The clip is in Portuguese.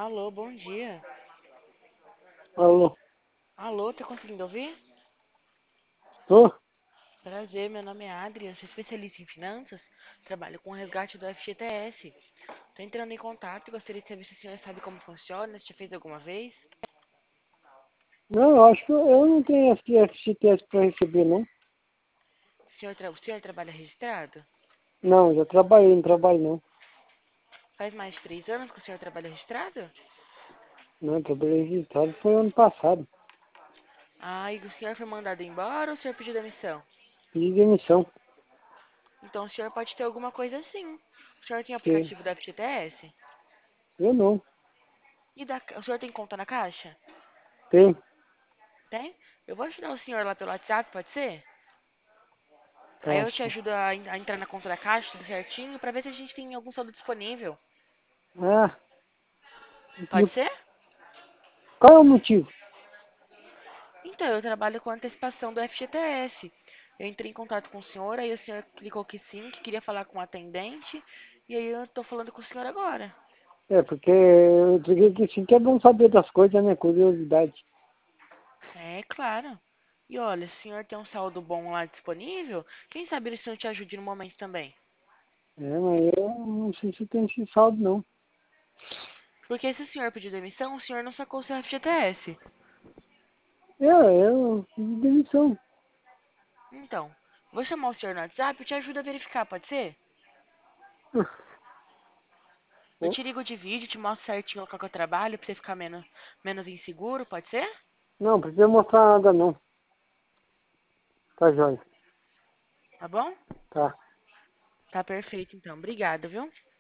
Alô, bom dia. Alô, Alô, tá conseguindo ouvir? tô? Prazer, meu nome é Adrian, sou especialista em finanças, trabalho com o resgate do FGTS. Tô entrando em contato e gostaria de saber se o senhor sabe como funciona, se já fez alguma vez. Não, eu acho que eu não tenho FGTS para receber, não. O senhor trabalha registrado? Não, já trabalhei, não trabalho, não. Faz mais de 3 anos que o senhor trabalha registrado? Não, trabalhei registrado foi ano passado. Ah, e o senhor foi mandado embora ou o senhor pediu demissão? Pedi demissão. Então o senhor pode ter alguma coisa assim. O senhor tem Porque aplicativo do FGTS? eu não. O senhor tem conta na Caixa? Tem. Tem? Eu vou ajudar o senhor lá pelo WhatsApp, pode ser? Aí Tá. eu te ajudo a entrar na conta da Caixa, tudo certinho, pra ver se a gente tem algum saldo disponível. Ah, Pode ser? qual é o motivo? Então, eu trabalho com antecipação do FGTS. Eu entrei em contato com o senhor, aí o senhor clicou que sim, que queria falar com o atendente, e aí eu tô falando com o senhor agora. É, porque eu digo que sim, que é bom saber das coisas, né? Curiosidade. É, claro. E olha, se o senhor tem um saldo bom lá disponível, quem sabe o senhor te ajude no momento também. É, mas eu não sei se tem esse saldo, não. Porque se o senhor pedir demissão, o senhor não sacou o seu FGTS. Eu pedi demissão. Então, vou chamar o senhor no WhatsApp e te ajudo a verificar, pode ser? Eu te ligo de vídeo, te mostro certinho o local que eu trabalho, pra você ficar menos inseguro, pode ser? Não, precisa mostrar nada, não. Tá, joia. Tá bom? Tá. Tá perfeito, então. Obrigada, viu?